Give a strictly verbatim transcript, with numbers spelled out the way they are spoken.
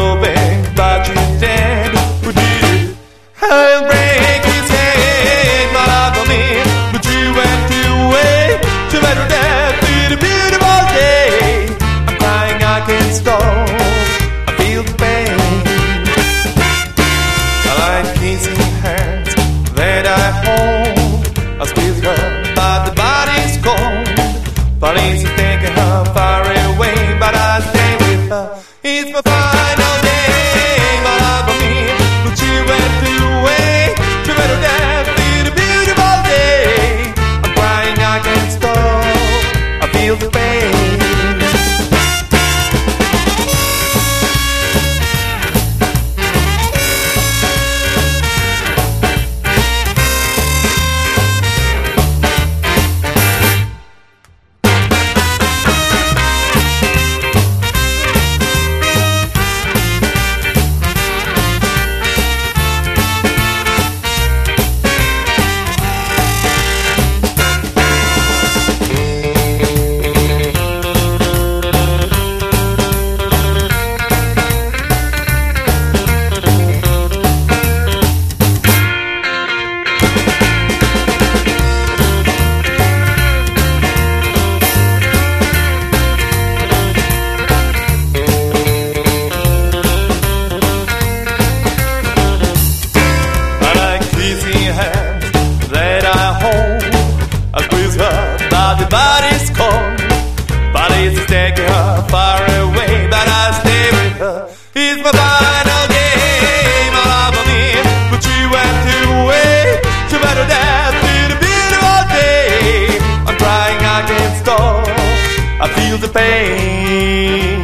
loving, but you dead. We did it. I'll break his head, but I for me. But you went away to better death. It's a beautiful day. I'm crying, I can't stop. I feel the pain. I like kissing hands that I hold. I squeeze her, but the body's cold. Police are taking her far away, but I stay with her. It's my final day, but I for me. But she went away to better death. It's a beautiful day. I'm crying, I can't stop. I feel the pain. The body's cold, body's taking her far away, but I stay with her. It's my final game, all over me. But she went away to better death. It's a beautiful day. I'm crying, I can't stop. I feel the pain.